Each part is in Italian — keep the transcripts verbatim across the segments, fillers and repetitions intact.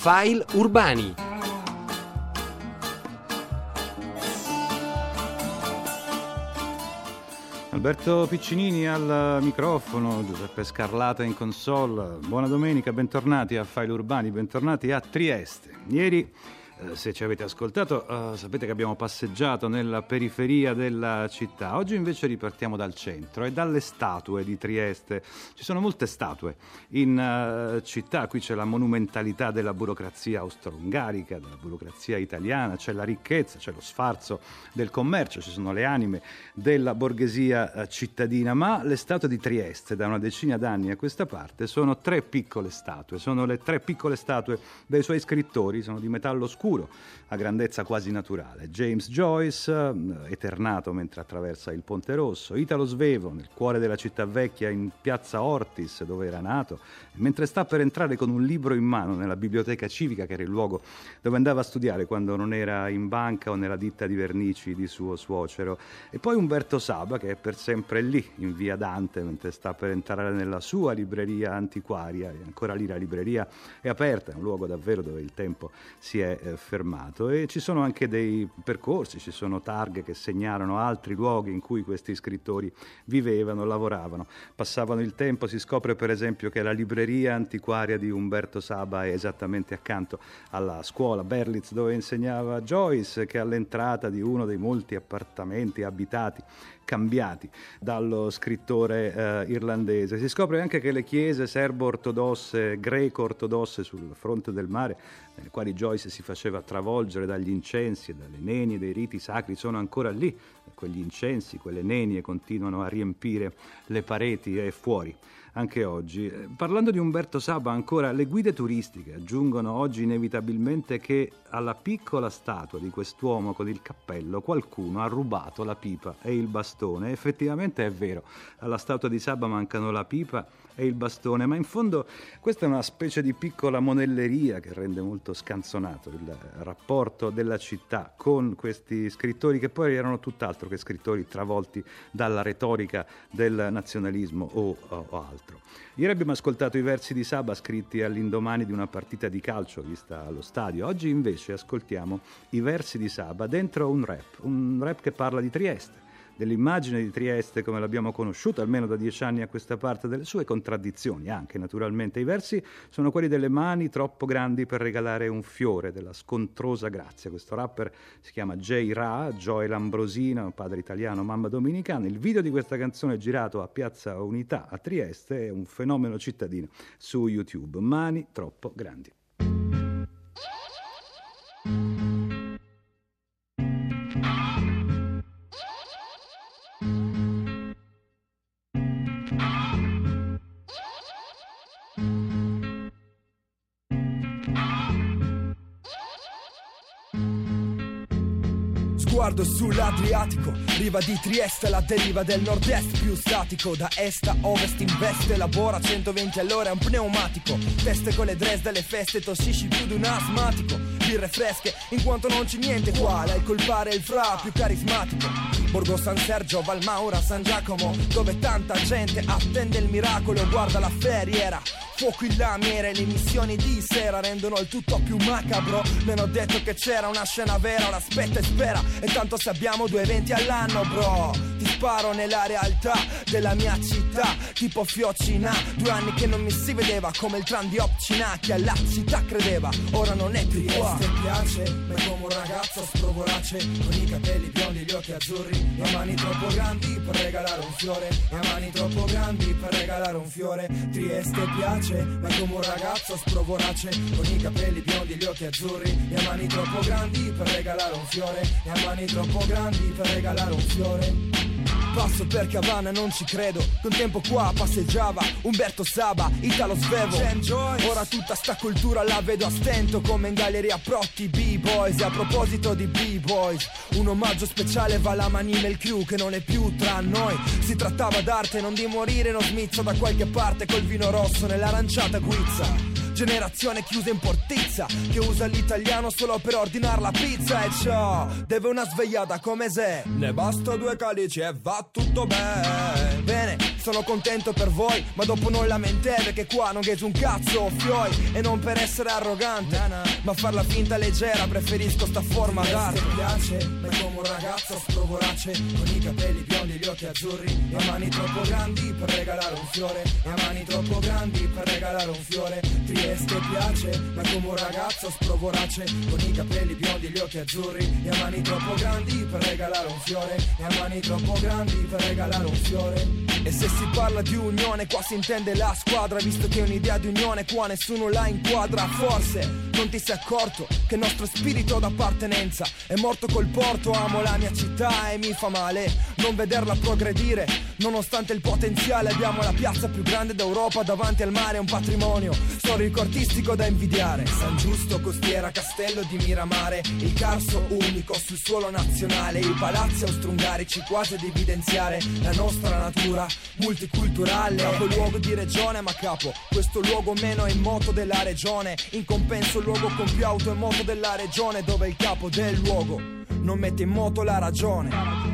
File Urbani. Alberto Piccinini al microfono, Giuseppe Scarlata in console. Buona domenica, bentornati a File Urbani, bentornati a Trieste. Ieri, eh, se ci avete ascoltato, eh, sapete che abbiamo passeggiato nella periferia della città. Oggi invece ripartiamo dal centro e dalle statue di Trieste. Ci sono molte statue in uh, città, qui c'è la monumentalità della burocrazia austro-ungarica, della burocrazia italiana, c'è la ricchezza, c'è lo sfarzo del commercio, ci sono le anime della borghesia uh, cittadina, ma le statue di Trieste da una decina d'anni a questa parte sono tre piccole statue, sono le tre piccole statue dei suoi scrittori, sono di metallo scuro, a grandezza quasi naturale. James Joyce, uh, eternato mentre attraversa il Ponte Rosso, Italo Svevo nel cuore della città vecchia in piazza Ortis dove era nato, mentre sta per entrare con un libro in mano nella biblioteca civica, che era il luogo dove andava a studiare quando non era in banca o nella ditta di vernici di suo suocero. E poi Umberto Saba, che è per sempre lì in via Dante mentre sta per entrare nella sua libreria antiquaria, e ancora lì la libreria è aperta, è un luogo davvero dove il tempo si è eh, fermato. E ci sono anche dei percorsi, ci sono targhe che segnalano altri luoghi in cui questi scrittori vivevano, lavoravano, passavano il tempo. Si scopre per esempio che la libreria antiquaria di Umberto Saba è esattamente accanto alla scuola Berlitz dove insegnava Joyce, che all'entrata di uno dei molti appartamenti abitati cambiati dallo scrittore eh, irlandese. Si scopre anche che le chiese serbo-ortodosse, greco-ortodosse sul fronte del mare, nelle quali Joyce si faceva travolgere dagli incensi e dalle nenie dei riti sacri, sono ancora lì. Quegli incensi, quelle nenie continuano a riempire le pareti e fuori anche oggi. Parlando di Umberto Saba ancora, le guide turistiche aggiungono oggi inevitabilmente che alla piccola statua di quest'uomo con il cappello qualcuno ha rubato la pipa e il bastone. Effettivamente è vero, alla statua di Saba mancano la pipa e il bastone, ma in fondo questa è una specie di piccola monelleria che rende molto scanzonato il rapporto della città con questi scrittori, che poi erano tutt'altro che scrittori travolti dalla retorica del nazionalismo o, o, o altro. Ieri abbiamo ascoltato i versi di Saba scritti all'indomani di una partita di calcio vista allo stadio. Oggi invece ascoltiamo i versi di Saba dentro un rap, un rap che parla di Trieste, dell'immagine di Trieste come l'abbiamo conosciuta almeno da dieci anni a questa parte, delle sue contraddizioni anche naturalmente. I versi sono quelli delle mani troppo grandi per regalare un fiore, della scontrosa grazia. Questo rapper si chiama J. Ra, Joel Ambrosina, padre italiano, mamma dominicana. Il video di questa canzone è girato a Piazza Unità a Trieste, è un fenomeno cittadino su YouTube. Mani troppo grandi. Sguardo sull'Adriatico, riva di Trieste, la deriva del nord-est più statico. Da est a ovest investe, lavora a centoventi all'ora, è un pneumatico. Teste con le dress delle feste, tossisci più di un asmatico. Birre fresche, in quanto non c'è niente qua, il colpare il fra più carismatico. Borgo San Sergio, Valmaura, San Giacomo, dove tanta gente attende il miracolo. Guarda la feriera, fuoco in lamiere, le missioni di sera rendono il tutto più macabro. Mi hanno detto che c'era una scena vera, ora aspetta e spera. E tanto se abbiamo due eventi all'anno, bro, ti sparo nella realtà della mia città, tipo Fiocina. Due anni che non mi si vedeva, come il tram di Opcina, che alla città credeva, ora non è più qua. Trieste piace, ma come un ragazzo sprovorace, con i capelli biondi e gli occhi azzurri, e mani troppo grandi per regalare un fiore, e mani troppo grandi per regalare un fiore. Trieste piace, ma come un ragazzo sprovorace, con i capelli biondi e gli occhi azzurri, e mani troppo grandi per regalare un fiore, e mani troppo grandi per regalare un fiore. Passo per Cavana, non ci credo, che un tempo qua passeggiava Umberto Saba, Italo Svevo. Ora tutta sta cultura la vedo a stento, come in galleria Protti B-Boys. E a proposito di B-Boys, un omaggio speciale va alla Manimel Crew, che non è più tra noi. Si trattava d'arte, non di morire, non smizzo da qualche parte col vino rosso nell'aranciata guizza. Generazione chiusa in portizza, che usa l'italiano solo per ordinare la pizza. E ciò deve una svegliata come se ne basta due calici e va tutto bene. Bene, sono contento per voi, ma dopo non lamentete che qua non gheso un cazzo fioi. E non per essere arrogante, ma farla finta leggera, preferisco sta forma d'arte. Mi piace, ma è come un ragazzo sprovorace, con i capelli biondi e gli occhi azzurri, e mani troppo grandi per regalare un fiore, e mani troppo grandi per regalare un fiore. Trieste piace, ma è come un ragazzo sprovorace, con i capelli biondi e gli occhi azzurri, e mani troppo grandi per regalare un fiore, e mani troppo grandi per regalare un fiore. E se si parla di unione qua si intende la squadra, visto che un'idea di unione qua nessuno la inquadra. Forse non ti sei accorto che il nostro spirito d'appartenenza è morto col porto. Amo la mia città e mi fa male non vederla progredire, nonostante il potenziale. Abbiamo la piazza più grande d'Europa davanti al mare, un patrimonio storico artistico da invidiare. San Giusto, Costiera, Castello di Miramare, il Carso unico sul suolo nazionale, i palazzi austro-ungarici quasi ad evidenziare la nostra natura multiculturale. Capoluogo di regione, ma capo, questo luogo meno è in moto della regione. In compenso il luogo con più auto è moto della regione, dove il capo del luogo non mette in moto la ragione.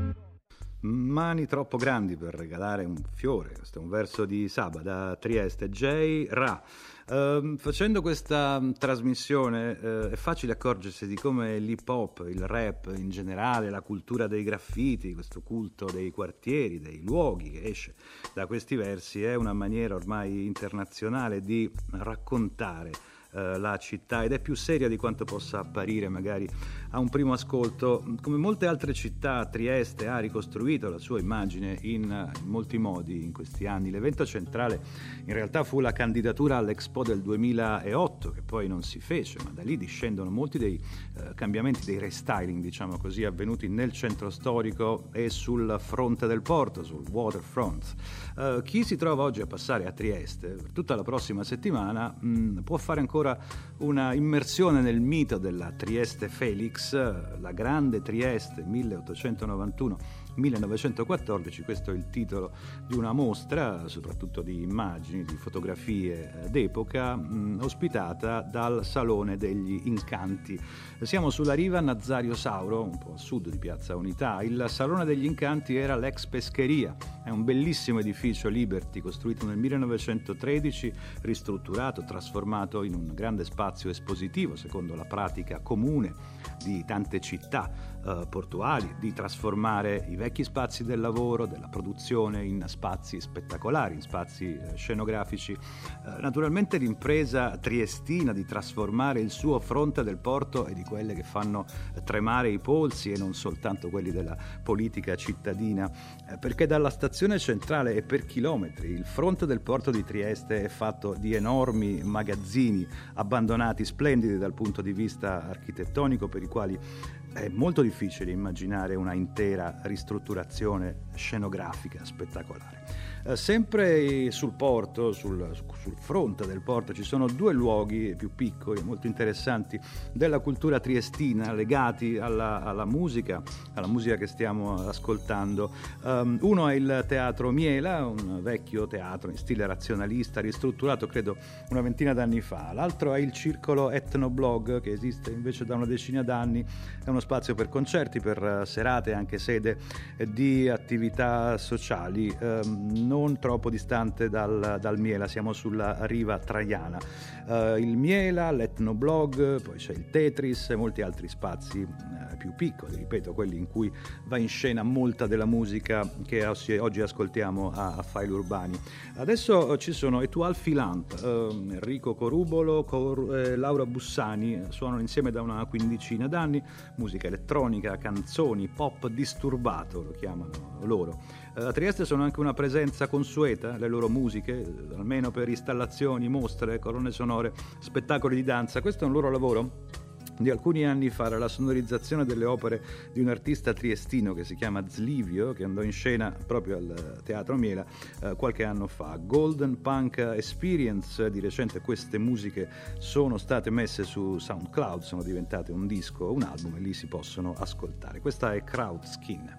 Mani troppo grandi per regalare un fiore. Questo è un verso di Saba da Trieste, J. Ra. Uh, facendo questa um, trasmissione uh, è facile accorgersi di come l'hip hop, il rap in generale, la cultura dei graffiti, questo culto dei quartieri, dei luoghi che esce da questi versi, è una maniera ormai internazionale di raccontare uh, la città, ed è più seria di quanto possa apparire magari a un primo ascolto. Come molte altre città, Trieste ha ricostruito la sua immagine in, in molti modi in questi anni. L'evento centrale in realtà fu la candidatura all'Expo del duemilaotto, che poi non si fece, ma da lì discendono molti dei eh, cambiamenti, dei restyling, diciamo così, avvenuti nel centro storico e sul fronte del porto, sul waterfront. Uh, chi si trova oggi a passare a Trieste per tutta la prossima settimana mh, può fare ancora una immersione nel mito della Trieste Felix, la grande Trieste milleottocentonovantuno millenovecentoquattordici. Questo è il titolo di una mostra, soprattutto di immagini, di fotografie d'epoca, mh, ospitata dal Salone degli Incanti. Siamo sulla riva Nazario Sauro, un po' a sud di Piazza Unità. Il Salone degli Incanti era l'ex pescheria, è un bellissimo edificio Liberty costruito nel millenovecentotredici, ristrutturato, trasformato in un grande spazio espositivo secondo la pratica comune di tante città eh, portuali, di trasformare i vecchi spazi del lavoro, della produzione, in spazi spettacolari, in spazi eh, scenografici. Eh, naturalmente l'impresa triestina di trasformare il suo fronte del porto è di quelle che fanno tremare i polsi, e non soltanto quelli della politica cittadina, eh, perché dalla stazione centrale e per chilometri il fronte del porto di Trieste è fatto di enormi magazzini abbandonati, splendidi dal punto di vista architettonico, per i quali è molto difficile immaginare una intera ristrutturazione scenografica spettacolare. Eh, sempre sul porto, sul, sul fronte del porto, ci sono due luoghi più piccoli, molto interessanti, della cultura triestina, legati alla, alla musica, alla musica che stiamo ascoltando. Um, uno è il Teatro Miela, un vecchio teatro in stile razionalista, ristrutturato credo una ventina d'anni fa. L'altro è il Circolo Etnoblog, che esiste invece da una decina d'anni. È uno spazio per concerti, per serate, anche sede di attività sociali, ehm, non troppo distante dal, dal Miela. Siamo sulla riva traiana. Uh, il Miela, l'Etnoblog, poi c'è il Tetris e molti altri spazi uh, più piccoli, ripeto, quelli in cui va in scena molta della musica che oggi ascoltiamo a, a File Urbani. Adesso uh, ci sono Etoile Filante, uh, Enrico Corubolo, Cor- eh, Laura Bussani, suonano insieme da una quindicina d'anni, musica elettronica, canzoni, pop disturbato lo chiamano loro. A Trieste sono anche una presenza consueta, le loro musiche, almeno per installazioni, mostre, colonne sonore, spettacoli di danza. Questo è un loro lavoro di alcuni anni fa, era la sonorizzazione delle opere di un artista triestino che si chiama Zlivio, che andò in scena proprio al Teatro Miela eh, qualche anno fa. Golden Punk Experience, di recente queste musiche sono state messe su SoundCloud, sono diventate un disco, un album, e lì si possono ascoltare. Questa è Crowd Skin.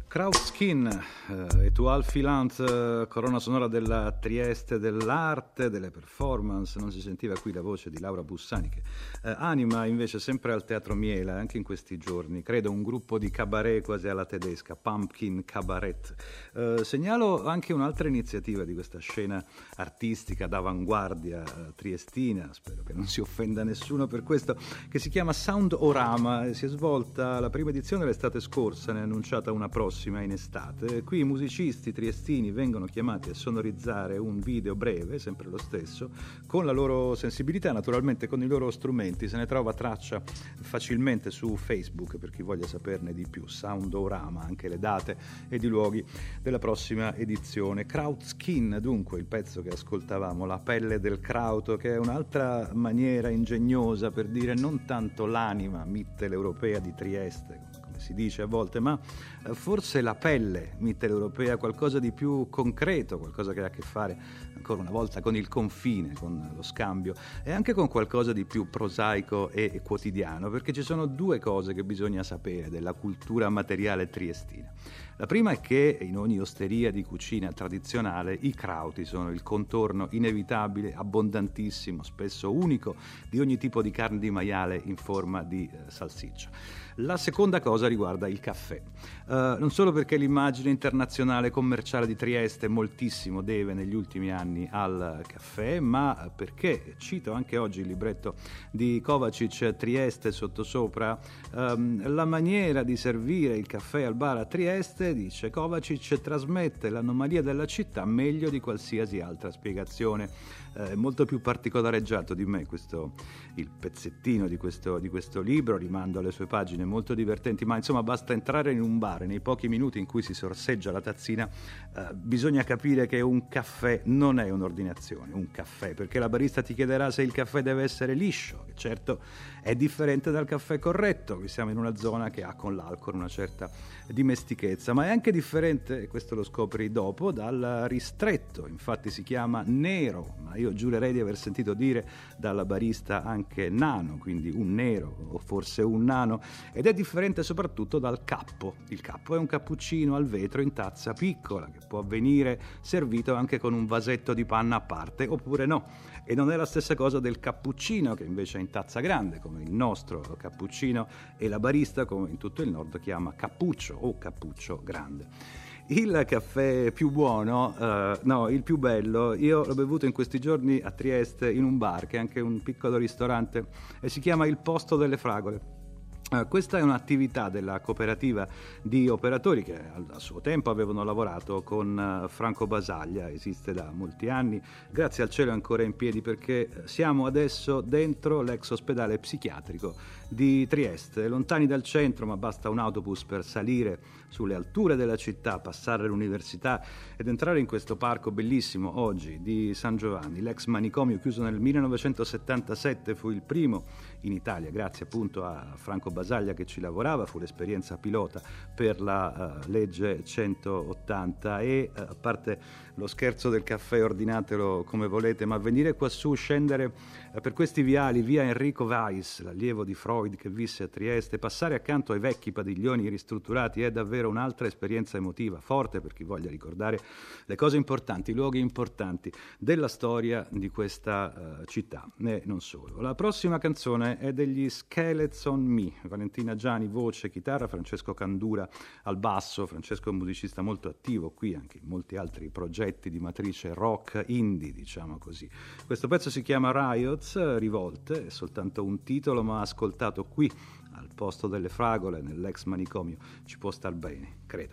Krautskin eh, e Tual Filant, eh, colonna sonora della Trieste dell'arte, delle performance. Non si sentiva qui la voce di Laura Bussani che eh, anima invece sempre al Teatro Miela, anche in questi giorni, credo un gruppo di cabaret quasi alla tedesca, Pumpkin Cabaret. Eh, segnalo anche un'altra iniziativa di questa scena artistica d'avanguardia eh, triestina, spero che non si offenda nessuno per questo, che si chiama Soundorama. Si è svolta la prima edizione l'estate scorsa, ne è annunciata una prossima in estate. Qui i musicisti triestini vengono chiamati a sonorizzare un video breve, sempre lo stesso, con la loro sensibilità, naturalmente con i loro strumenti. Se ne trova traccia facilmente su Facebook per chi voglia saperne di più. Soundorama, anche le date ed i luoghi della prossima edizione. Krautskin, dunque, il pezzo che ascoltavamo, La pelle del krauto, che è un'altra maniera ingegnosa per dire non tanto l'anima mitteleuropea di Trieste, si dice a volte, ma forse la pelle mitteleuropea, qualcosa di più concreto, qualcosa che ha a che fare ancora una volta con il confine, con lo scambio e anche con qualcosa di più prosaico e quotidiano, perché ci sono due cose che bisogna sapere della cultura materiale triestina. La prima è che in ogni osteria di cucina tradizionale i krauti sono il contorno inevitabile, abbondantissimo, spesso unico, di ogni tipo di carne di maiale in forma di eh, salsiccia. La seconda cosa riguarda il caffè, uh, non solo perché l'immagine internazionale commerciale di Trieste moltissimo deve negli ultimi anni al caffè, ma perché, cito anche oggi il libretto di Kovacic, Trieste sottosopra, um, la maniera di servire il caffè al bar a Trieste, dice Kovacic, trasmette l'anomalia della città meglio di qualsiasi altra spiegazione. È eh, molto più particolareggiato di me questo, il pezzettino di questo, di questo libro, rimando alle sue pagine molto divertenti, ma insomma basta entrare in un bar e nei pochi minuti in cui si sorseggia la tazzina eh, bisogna capire che un caffè non è un'ordinazione, un caffè, perché la barista ti chiederà se il caffè deve essere liscio, che certo è differente dal caffè corretto, qui siamo in una zona che ha con l'alcol una certa dimestichezza, ma è anche differente, e questo lo scopri dopo, dal ristretto, infatti si chiama nero, ma io giurerei di aver sentito dire dalla barista anche nano, quindi un nero o forse un nano, ed è differente soprattutto dal cappo. Il cappo è un cappuccino al vetro in tazza piccola che può venire servito anche con un vasetto di panna a parte oppure no, e non è la stessa cosa del cappuccino che invece è in tazza grande come il nostro cappuccino e la barista come in tutto il nord chiama cappuccio o cappuccio grande. Il caffè più buono, uh, no, il più bello, io l'ho bevuto in questi giorni a Trieste in un bar che è anche un piccolo ristorante e si chiama Il Posto delle Fragole. Uh, questa è un'attività della cooperativa di operatori che al, a suo tempo avevano lavorato con uh, Franco Basaglia, esiste da molti anni, grazie al cielo è ancora in piedi perché siamo adesso dentro l'ex ospedale psichiatrico di Trieste, lontani dal centro ma basta un autobus per salire sulle alture della città, passare l'università ed entrare in questo parco bellissimo oggi di San Giovanni. L'ex manicomio chiuso nel millenovecentosettantasette fu il primo in Italia, grazie appunto a Franco Basaglia che ci lavorava, fu l'esperienza pilota per la uh, legge centottanta e uh, a parte lo scherzo del caffè ordinatelo come volete, ma venire quassù, scendere uh, per questi viali, via Enrico Weiss, l'allievo di Freud che visse a Trieste, passare accanto ai vecchi padiglioni ristrutturati è davvero un'altra esperienza emotiva, forte per chi voglia ricordare le cose importanti, i luoghi importanti della storia di questa uh, città, e non solo. La prossima canzone è degli Skeletons on Me, Valentina Giani, voce, chitarra, Francesco Candura al basso. Francesco è un musicista molto attivo qui, anche in molti altri progetti di matrice rock indie, diciamo così. Questo pezzo si chiama Riots, Rivolte, è soltanto un titolo, ma ascoltato qui al posto delle fragole nell'ex manicomio ci può star bene, credo.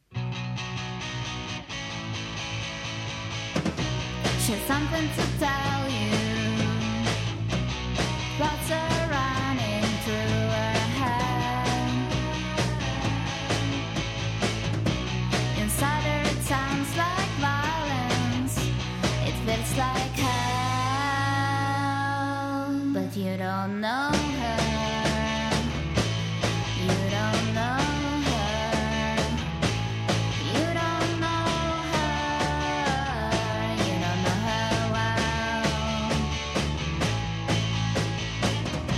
There's something to tell you. Thoughts are running through her head. Inside her it sounds like violence. It feels like hell. But you don't know her. You don't know her. You don't know her. You don't know her well.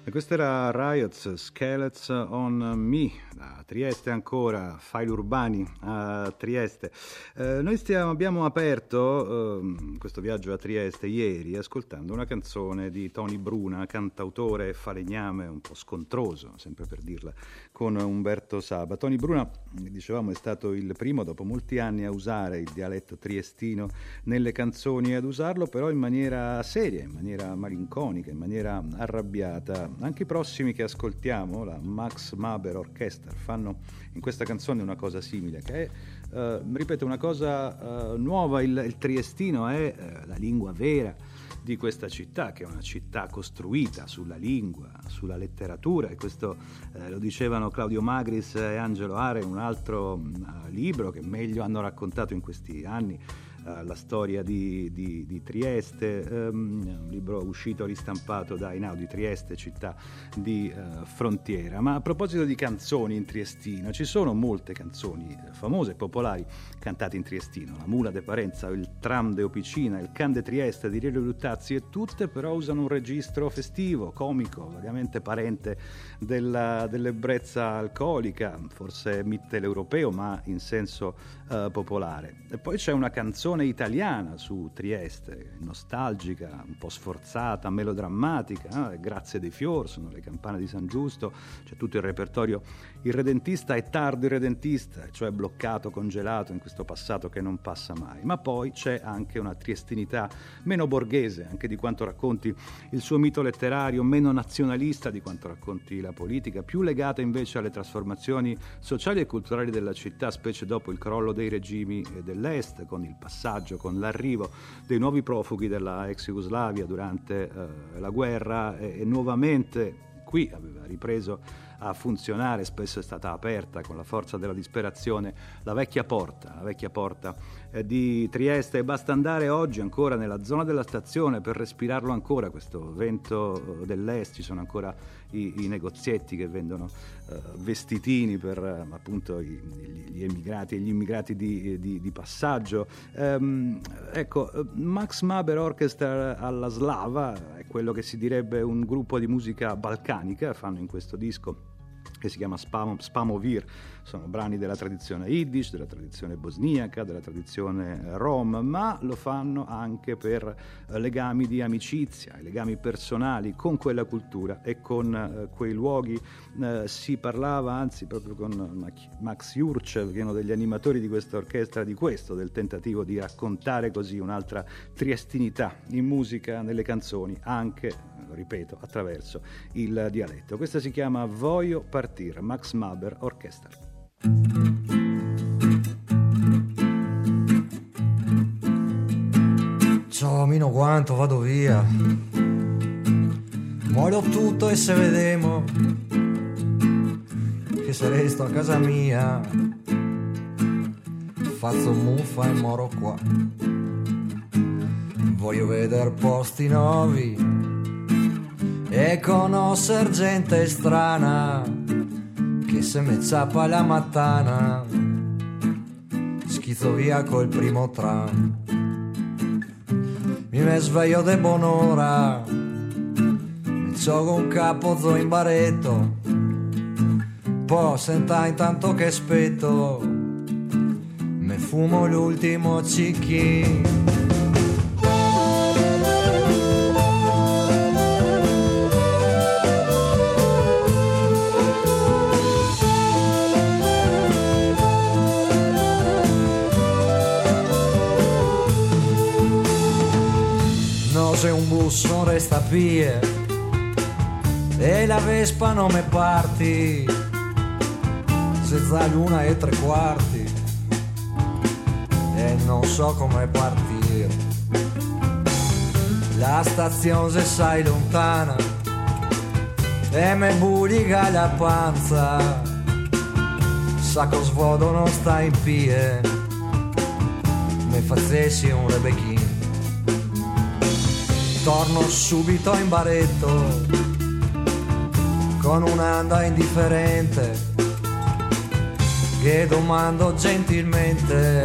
E questo era Riots, Skeletons on Me, a Trieste ancora, File Urbani a Trieste. Eh, noi stiamo, abbiamo aperto eh, questo viaggio a Trieste ieri ascoltando una canzone di Tony Bruna, cantautore falegname, un po' scontroso, sempre per dirla, con Umberto Saba. Tony Bruna, dicevamo, è stato il primo dopo molti anni a usare il dialetto triestino nelle canzoni, ad usarlo però in maniera seria, in maniera malinconica, in maniera arrabbiata. Anche i prossimi che ascoltiamo, la Max Maber Orchestra, fanno in questa canzone una cosa simile, che è, eh, ripeto, una cosa eh, nuova. Il, il triestino è eh, la lingua vera di questa città, che è una città costruita sulla lingua, sulla letteratura, e questo eh, lo dicevano Claudio Magris e Angelo Are in un altro uh, libro che meglio hanno raccontato in questi anni uh, la storia di, di, di Trieste, um, un libro uscito ristampato da Einaudi, Trieste, città di uh, frontiera. Ma a proposito di canzoni in triestino, ci sono molte canzoni famose e popolari cantate in triestino: la Mula de Parenza, il Tram de Opicina, il Can de Trieste di Rilio Luttazzi, e tutte però usano un registro festivo, comico, vagamente parente della, dell'ebbrezza alcolica, forse mitteleuropeo ma in senso uh, popolare. E poi c'è una canzone italiana su Trieste, nostalgica, un po' sforzata, melodrammatica, eh? Grazie dei Fior, sono le campane di San Giusto, c'è tutto il repertorio irredentista e tardo irredentista, cioè bloccato, congelato in questo passato che non passa mai. Ma poi c'è anche una triestinità meno borghese, anche di quanto racconti il suo mito letterario, meno nazionalista di quanto racconti la politica, più legata invece alle trasformazioni sociali e culturali della città, specie dopo il crollo dei regimi dell'Est, con il passaggio, con l'arrivo dei nuovi profughi della ex Jugoslavia durante eh, la guerra, e, e nuovamente qui aveva ripreso a funzionare, spesso è stata aperta con la forza della disperazione, la vecchia porta, la vecchia porta eh, di Trieste, e basta andare oggi ancora nella zona della stazione per respirarlo ancora, questo vento dell'est. Ci sono ancora i, i negozietti che vendono eh, vestitini per eh, appunto i, gli, gli emigrati e gli immigrati di, di, di passaggio. Ehm, ecco, Max Maber Orchestra alla slava è quello che si direbbe un gruppo di musica balcanica, fanno in questo disco che si chiama Spam, Spamovir, sono brani della tradizione Yiddish, della tradizione bosniaca, della tradizione rom, ma lo fanno anche per eh, legami di amicizia, legami personali con quella cultura e con eh, quei luoghi. Eh, si parlava, anzi proprio con Max Jurchev, che è uno degli animatori di questa orchestra, di questo, del tentativo di raccontare così un'altra triestinità in musica, nelle canzoni, anche, ripeto, attraverso il dialetto. Questa si chiama Voglio Partir, Max Maber Orchestra. Ciao Mino, quanto vado via, mollo tutto e se vedemo che se resto a casa mia faccio muffa e moro qua. Voglio vedere posti nuovi e conoscere gente strana che se me zappa la mattina schizzo via col primo tram. Mi me sveglio de buon'ora, mi gioco un capo in baretto, poi senta intanto che aspetto, me fumo l'ultimo cicchino. Se un bus non resta pie e la Vespa non me parti, senza l'una e tre quarti e non so come partire. La stazione se sai lontana e me buliga la panza, sacco svodo non sta in pie, me facessi un rebecchino. Torno subito in baretto con un'anda indifferente che domando gentilmente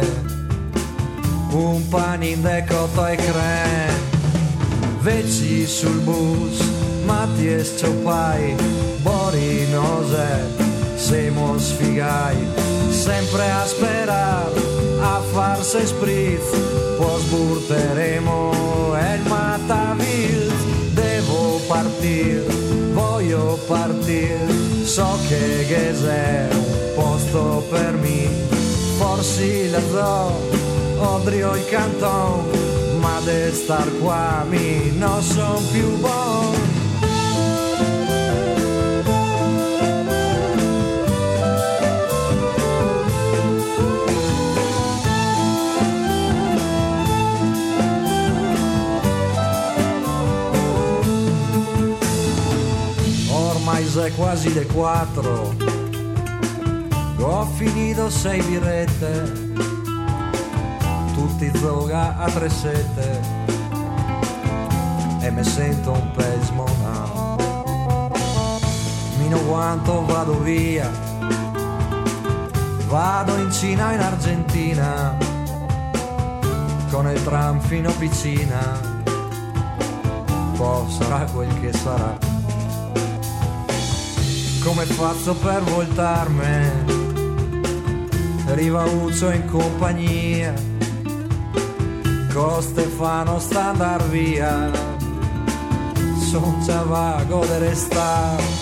un panin de cotto e creme. Vecchi sul bus Matties Ciopai, Bori Nose, Semos Figai, sempre a sperar, a farse spritz, pues burteremo el Matavil. Devo partir, voglio partir, so che Ghese è un posto per me, forse la zoo, odrio il canton, ma de star qua mi non son più buon. È quasi le quattro, ho finito sei birrette, tutti zoga a tre sette e mi sento un po' smonato. Mino quanto vado via, vado in Cina, in Argentina, con il tram fino a Piccina, poi sarà quel che sarà. Come faccio per voltarmi? Rivauccio in compagnia, con Stefano sta andar via, son già vago di restare.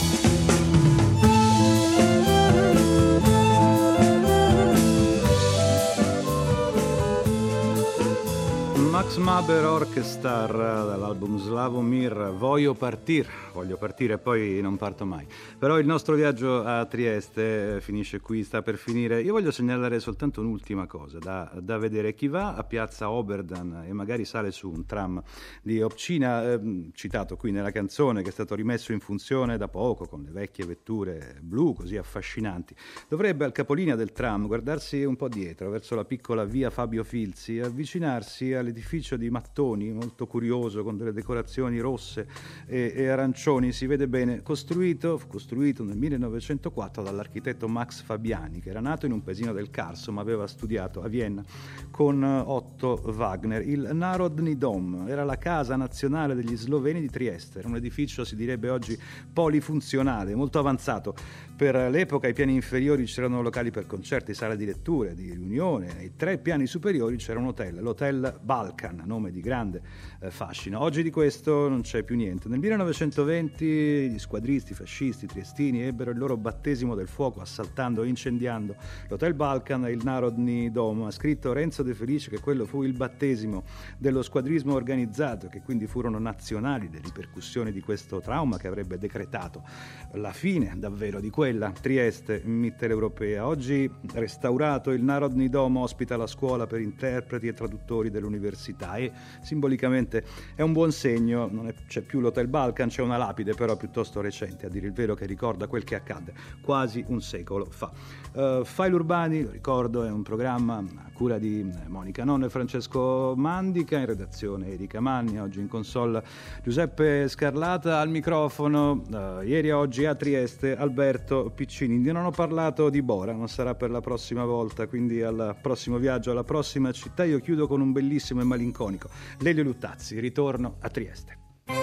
Max Maber Orchestra dall'album Slavomir, Voglio partir, voglio partire e poi non parto mai. Però il nostro viaggio a Trieste finisce qui, sta per finire. Io voglio segnalare soltanto un'ultima cosa da, da vedere. Chi va a piazza Oberdan e magari sale su un tram di Obcina, eh, citato qui nella canzone, che è stato rimesso in funzione da poco con le vecchie vetture blu così affascinanti, dovrebbe al capolinea del tram guardarsi un po' dietro verso la piccola via Fabio Filzi, avvicinarsi all'edificio di mattoni molto curioso con delle decorazioni rosse e, e arancioni, si vede bene, costruito, costruito nel millenovecentoquattro dall'architetto Max Fabiani, che era nato in un paesino del Carso ma aveva studiato a Vienna con Otto Wagner. Il Narodni Dom era la casa nazionale degli sloveni di Trieste, era un edificio, si direbbe oggi, polifunzionale, molto avanzato. Per l'epoca ai piani inferiori c'erano locali per concerti, sale di letture, di riunione, nei tre piani superiori c'era un hotel, l'Hotel Balkan, nome di grande eh, fascino. Oggi di questo non c'è più niente. Nel millenovecentoventi gli squadristi fascisti triestini ebbero il loro battesimo del fuoco assaltando e incendiando l'Hotel Balkan e il Narodni Dom. Ha scritto Renzo De Felice che quello fu il battesimo dello squadrismo organizzato, che quindi furono nazionali le ripercussioni di questo trauma che avrebbe decretato la fine davvero di quella Trieste mitteleuropea. Oggi restaurato, il Narodni Dom ospita la scuola per interpreti e traduttori dell'università e simbolicamente è un buon segno. Non è, c'è più l'Hotel Balkan, c'è una lapide però piuttosto recente, a dire il vero, che ricorda quel che accadde quasi un secolo fa. Uh, File Urbani, lo ricordo, è un programma a cura di Monica Nonno e Francesco Mandica, in redazione Erika Manni, oggi in console Giuseppe Scarlata, al microfono uh, ieri e oggi a Trieste Alberto Piccini. Non ho parlato di Bora, non sarà per la prossima volta, quindi al prossimo viaggio, alla prossima città. Io chiudo con un bellissimo e malinconico Lelio Luttazzi, Ritorno a Trieste.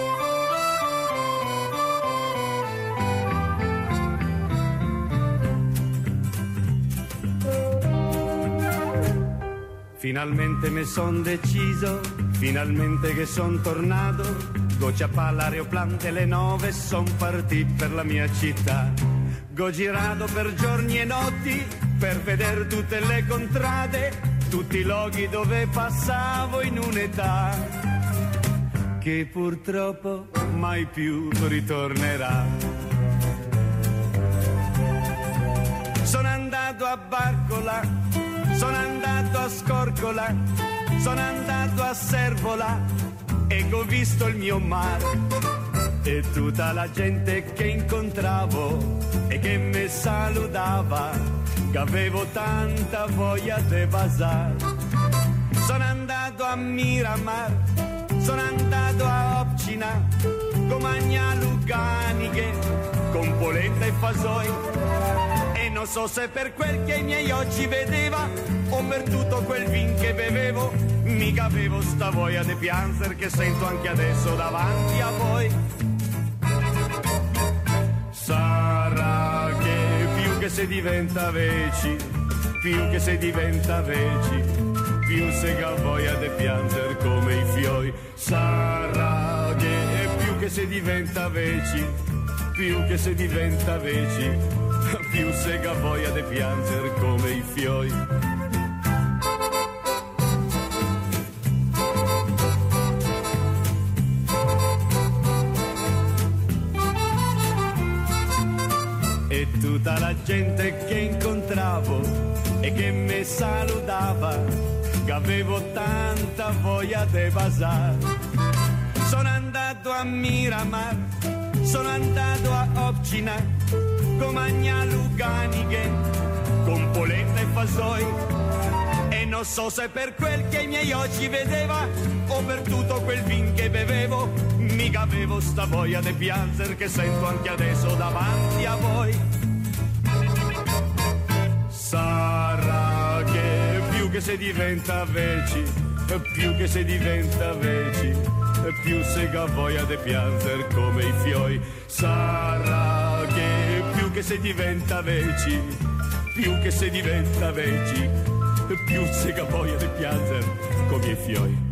Finalmente mi son deciso, finalmente che son tornato, goccia palla aeroplan delle nove, son partito per la mia città. Go girato per giorni e notti, per vedere tutte le contrade, tutti i luoghi dove passavo in un'età che purtroppo mai più ritornerà. Sono andato a Barcola, sono andato a Scorcola, sono andato a Servola e ho visto il mio mare e tutta la gente che incontravo e che mi salutava, che avevo tanta voglia di basare. Sono andato a Miramar, sono andato a Obcina, con Magna Luganiche, con polenta e fasoi. E non so se per quel che i miei occhi vedeva o per tutto quel vin che bevevo, mica avevo sta voglia di piangere che sento anche adesso davanti a voi. se diventa veci, più che se diventa veci, più se ga voglia de pianger come i fioi. Sarà che più che se diventa veci, più che se diventa veci, più se ga voglia de pianger come i fioi. E tutta la gente che incontravo e che mi salutava, che avevo tanta voglia di basare. Sono andato a Miramar, sono andato a Opcina, con Magna Luganiche, con polenta e fasoi. E non so se per quel che i miei occhi vedeva o per tutto quel vin che bevevo, mica avevo sta voglia di piangere che sento anche adesso davanti a voi. Sarà che più che se diventa veci, più che se diventa veci, più se ga voglia di piangere come i fioi. Sarà che più che se diventa veci, più che se diventa veci, più se ga voglia di piangere come i fioi.